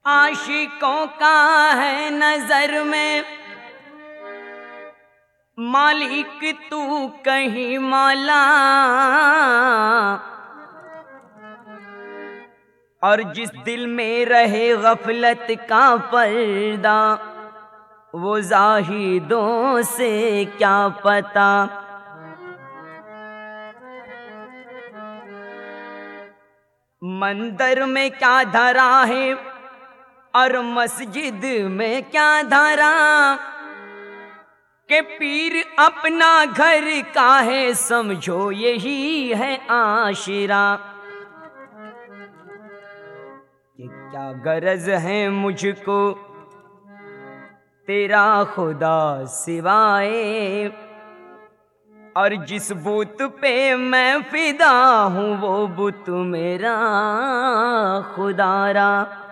आशिकों का है नजर में मालिक तू कहीं मौला, और जिस दिल में रहे गफलत का पर्दा वो जाहिदों से क्या पता। मंदिर में क्या धरा है और मस्जिद में क्या धरा, के पीर अपना घर का है समझो यही है आशिरा। कि क्या गरज है मुझको तेरा खुदा सिवाए, और जिस बुत पे मैं फिदा हूँ वो बुत मेरा खुदारा।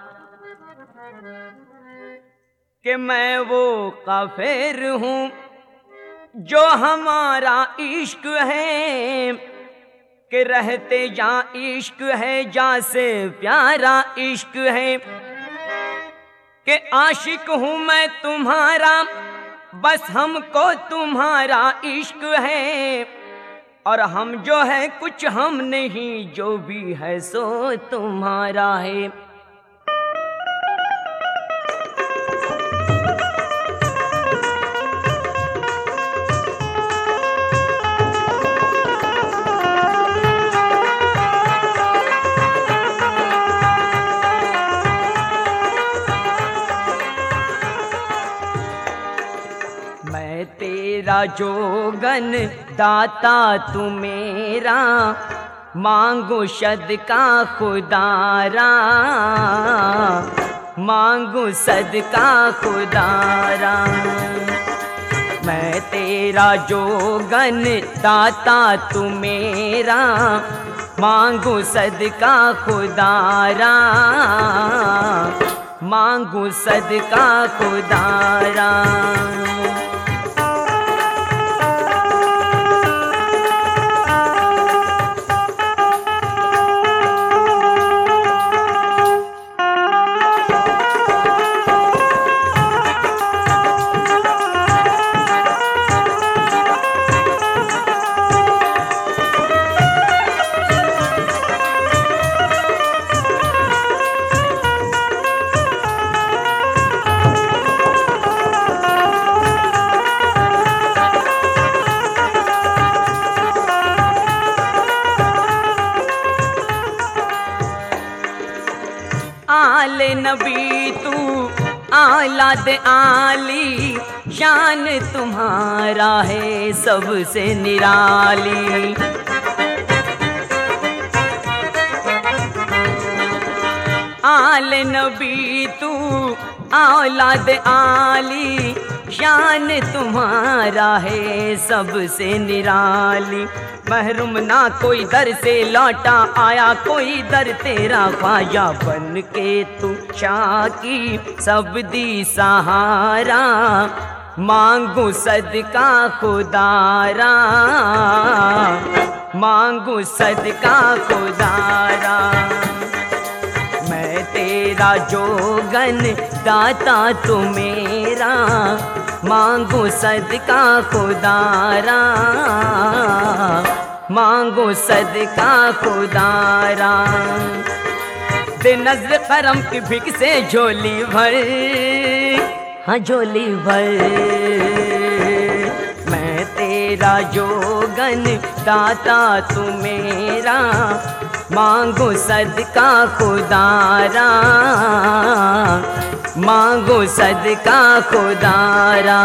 कि मैं वो काफिर हूँ जो हमारा इश्क है, कि रहते जा इश्क है जा से प्यारा इश्क है। कि आशिक हूँ मैं तुम्हारा बस हमको तुम्हारा इश्क है, और हम जो है कुछ हम नहीं जो भी है सो तुम्हारा है। तेरा जोगन दाता तू मेरा, मांगो सदका खुदारा, मांगो सदका खुदारा। मैं तेरा जोगन दाता तू मेरा, मांगो सदका खुदारा, मांगो सदका खुदारा। आले नबी तू आलाद आली, शान तुम्हारा है सबसे निराली। आले नबी तू औलाद आली, शान तुम्हारा है सबसे निराली। महरूम ना कोई दर से लौटा आया कोई दर तेरा, ख्वाजा बन के तू शाकी सब दी सहारा, मांगू सदका खुदारा, मांगू सदका खुदारा। मैं तेरा जोगन दाता तू मेरा, मांगो सदका खुदारा, मांगो सदका खुदारा। दे नज़्र करम की भिक से झोली भर, हाँ झोली भर। मैं तेरा जोगन दाता तू मेरा, मांगो सदका खुदारा, मांगो सदका खुदारा।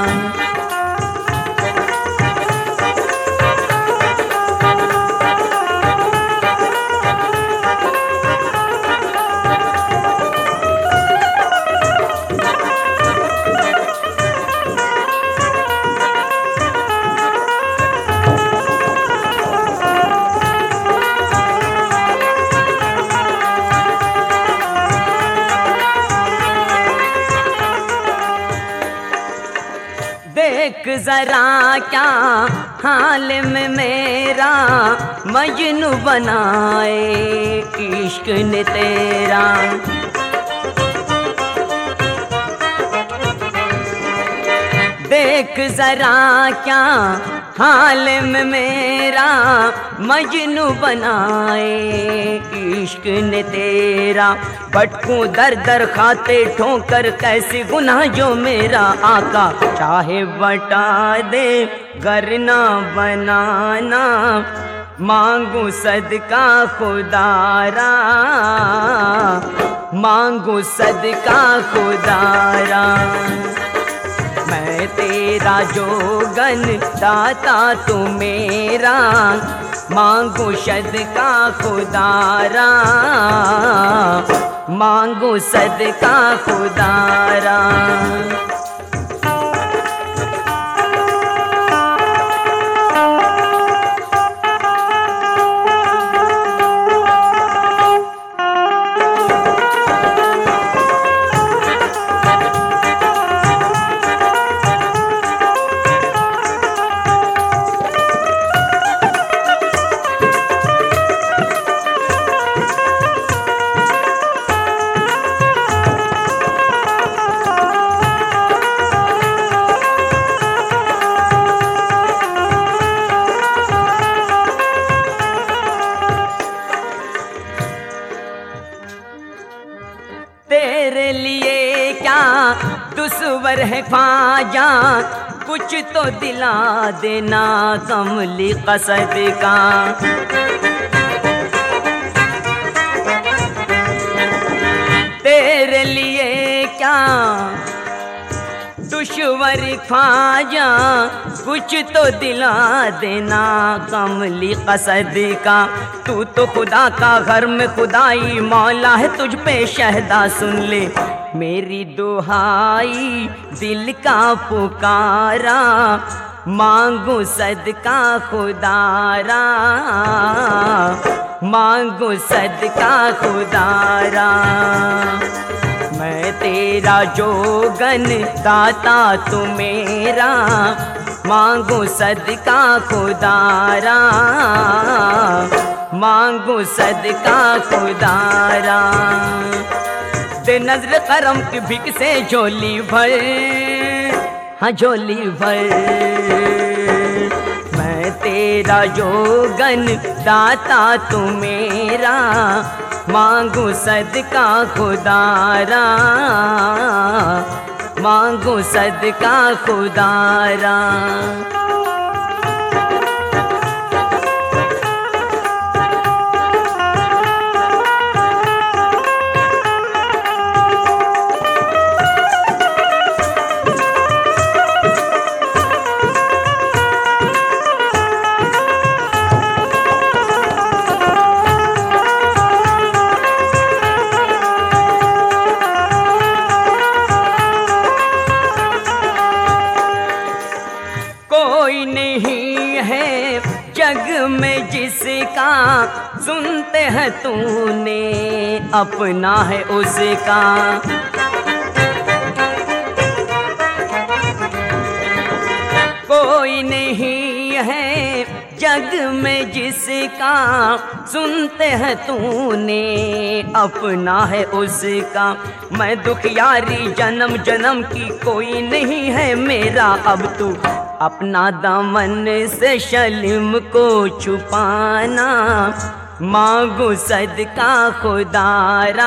देख जरा क्या हाल में मेरा, मजनू बनाए इश्क ने तेरा। देख जरा क्या हाल में मेरा मजनू बनाए इश्क ने तेरा। भटकूं दर दर खाते ठोकर कैसी गुनाह जो मेरा आका चाहे बता दे गर ना बनाना। मांगू सदका खुदारा, मांगू सदका खुदारा। मैं तेरा जोगन दाता तू मेरा, मांगू सदका खुदारा, मांगू सदका खुदारा। तेरे लिए क्या दुश्वर है ख्वाजा, कुछ तो दिला देना कमली कसद का। तेरे लिए क्या दुश्वर ख्वाजा, कुछ तो दिला देना कमली कसद का। तू तो खुदा का घर में खुदाई मौला है, तुझ पे शहदा सुन ले मेरी दुहाई दिल का पुकारा। मांगू सदका खुदारा, मांगू सदका खुदारा। मैं तेरा जोगन दाता तू मेरा, मांगू सदका खुदारा, मांगू सदका खुदारा। दे नजर करम की भिक से झोली भर, हाँ झोली भर। मैं तेरा जोगन दाता तू मेरा, मांगू सदका खुदारा, मांगू सदका खुदारा। कोई नहीं है जग में जिसका सुनते हैं तूने अपना है उसका। कोई नहीं है जग में जिसका सुनते हैं तूने अपना है उसका। मैं दुखियारी जन्म जन्म की कोई नहीं है मेरा, अब तू अपना दामन से शल्म को छुपाना। मांगू सदका खुदारा,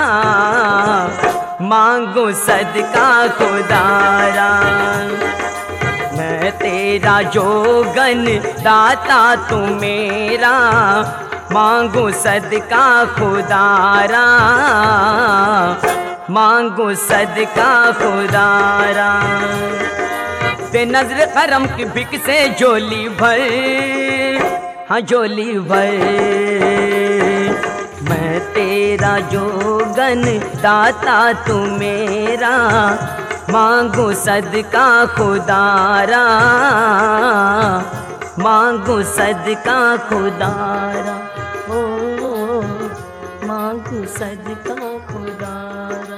मांगू सदका खुदारा। मैं तेरा जोगन दाता तू मेरा, मांगू सदका खुदारा, मांगू सदका खुदारा। दे नजर करम की भिक से झोली भर, हाँ झोली भर। मैं तेरा जोगन दाता तू मेरा, मांगू सदका खुदारा, मांगू सदका खुदारा। ओ मांगू सदका खुदारा।